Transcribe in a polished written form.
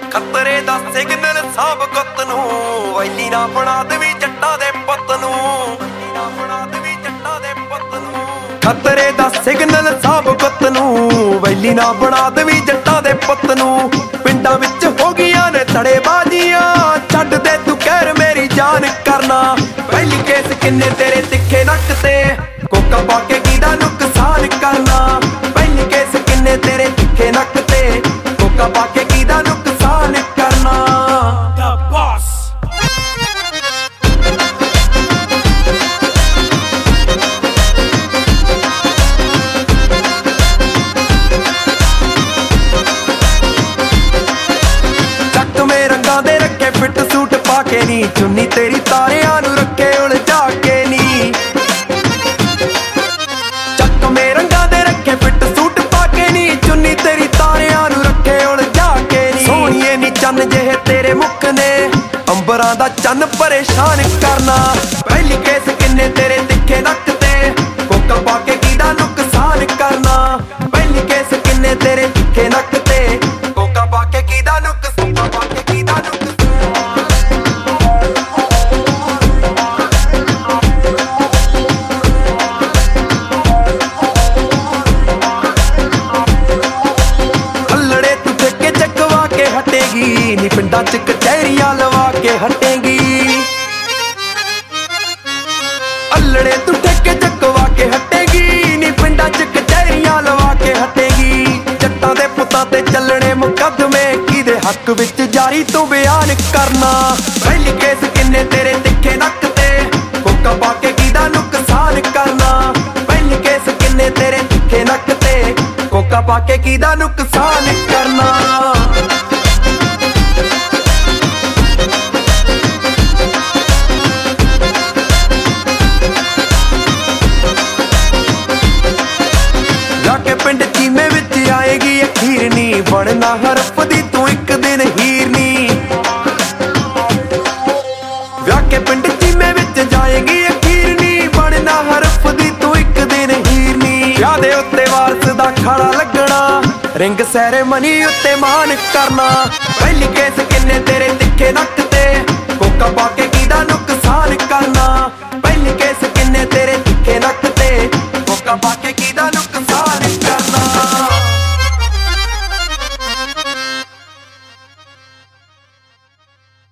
ਖਤਰੇ ਦਾ ਸਿਗਨਲ ਸਾਬ ਗੁੱਤ ਨੂੰ ਵੈਲੀ ਨਾ ਬਣਾ ਦੇਵੀਂ ਜੱਟਾਂ ਦੇ ਪੁੱਤ ਨੂੰ ਖਤਰੇ ਦਾ ਸਿਗਨਲ ਸਾਬ ਗੁੱਤ ਨੂੰ ਵੈਲੀ ਨਾ ਬਣਾ ਦੇਵੀਂ ਜੱਟਾਂ ਦੇ ਪੁੱਤ ਨੂੰ ਪਿੰਡਾਂ ਵਿੱਚ ਹੋ ਗਈਆਂ ਨੇ ਧੜੇਬਾਜ਼ੀਆਂ ਛੱਡ ਦੇ ਤੂੰ ਕਹਿਰ ਮੇਰੀ ਜਾਨ ਕਰਨਾ ਪਹਿਲੀ ਕੇਸ ਕਿੰਨੇ ਤੇਰੇ ਤਿੱਖੇ ਨੱਕ ਤੇ ਕੋਕਾ ਪਾ ਕੇ ਕਿਹਦਾ ਨੁਕਸਾਨ ਕਰਨਾ ਪਹਿਲੀ ਕੇਸ ਕਿੰਨੇ ਤੇਰੇ ਤਿੱਖੇ ਨੱਕ ਤੇ ਕੋਕਾ ਪਾ ਕੇ ਕਿਹਦਾ ਨੁਕਸਾਨ ਕਰਨਾ The Boss ਚੱਕਵੇਂ ਰੰਗਾਂ ਦੇ ਰੱਖੇ ਫਿੱਟ ਸੂਟ ਪਾ ਕੇ ਨੀ ਚੁੰਨੀ ਤੇਰੀ ਤਾਰਿਆਂ ਨੂੰ ਰੱਖੇ ਉਲਝਾ ਕੇ ਨੀ ਚੱਕਵੇਂ ਰੰਗਾਂ ਦੇ ਰੱਖੇ ਫਿੱਟ ਸੂਟ ਪਾ ਕੇ ਨੀ ਚੁੰਨੀ ਤੇਰੀ ਤਾਰਿਆਂ ਨੂੰ ਰੱਖੇ ਉਲਝਾ ਕੇ ਨੀ ਸੋਹਣੀਏ ਨੀ ਚੰਨ ਜਿਹੇ ਤੇਰੇ ਮੁੱਖ ਨੇ ਅੰਬਰਾਂ ਦਾ ਚੰਨ ਪਰੇਸ਼ਾਨ ਕਰਨਾ ਪਹਿਲੀ ਕੇਸ ਕਿੰਨੇ ਤੇਰੇ ਤਿੱਖੇ ਨੱਕ ਤੇ ਕੋਕਾ ਪਾ ਕੇ ਕਿਹਦਾ ਨੁਕਸਾਨ ਕਰਨਾ ਪਹਿਲੀ ਕੇਸ ਕਿੰਨੇ ਤੇਰੇ ਤਿੱਖੇ ਨੱਕ ਤੇ ਕੋਕਾ ਪਾ ਕੇ ਕਿਹਦਾ ਨੁਕਸਾਨ ਪਾ ਕੇ ਕਿਹਦਾ ਹੱਲੜੇ ਤੂੰ ਠੇਕੇ ਚੱਕਵਾ ਕੇ ਹਟੇਗੀ ਨੀ ਪਿੰਡਾਂ ਚ ਕਚਹਿਰੀਆਂ ਲਵਾ ਕੇ ਹਟੇਗੀ ਹੱਲੜੇ ਤੂੰ ਠੇਕੇ ਚੱਕਵਾ ਕੇ ਹਟੇਗੀ ਨੀ ਪਿੰਡਾਂ ਚ ਕਚਹਿਰੀਆਂ ਲਵਾ ਕੇ ਹਟੇਗੀ ਜੱਟਾਂ ਦੇ ਪੁੱਤਾਂ ਤੇ ਚੱਲਣੇ ਮੁਕੱਦਮੇ ਕਿਹਦੇ ਹੱਕ ਵਿੱਚ ਜਾਰੀ ਤੂੰ ਬਿਆਨ ਕਰਨਾ ਪਹਿਲੀ ਕੇਸ ਕਿੰਨੇ ਤੇਰੇ ਤਿੱਖੇ ਨੱਕ ਤੇ ਕੋਕਾ ਪਾ ਕੇ ਕਿਹਦਾ ਨੁਕਸਾਨ ਕਰਨਾ ਪਹਿਲੀ ਕੇਸ ਕਿੰਨੇ ਤੇਰੇ ਤਿੱਖੇ ਨੱਕ ਤੇ ਕੋਕਾ ਪਾ ਕੇ ਕਿਹਦਾ ਨੁਕਸਾਨ ਕਰਨਾ ਪਿੰਡ ਚੀਮੇ ਵਿੱਚ ਆਏਗੀ ਅਖੀਰਨੀ ਬਣਨਾ ਹਰਫ ਦੀ ਤੂੰ ਇੱਕ ਦਿਨ ਹੀਰਨੀ ਵਿਆਹ ਕੇ ਪਿੰਡ ਚੀਮੇ ਵਿੱਚ ਜਾਏਗੀ ਅਖੀਰਨੀ ਬਣਨਾ ਹਰਫ ਦੀ ਤੂੰ ਇੱਕ ਦਿਨ ਹੀਰਨੀ ਵਿਆਹ ਦੇ ਉੱਤੇ ਵਾਰਸ ਦਾ ਖਾਣਾ ਲੱਗਣਾ ਰਿੰਗ ਸੈਰੇਮਨੀ ਉੱਤੇ ਮਾਨ ਕਰਨਾ ਪਹਿਲੀ ਕੇਸ ਕਿੰਨੇ ਤੇਰੇ ਤਿੱਖੇ ਨੱਕ ਤੇ ਕੋਕਾ ਪਾ ਕੇ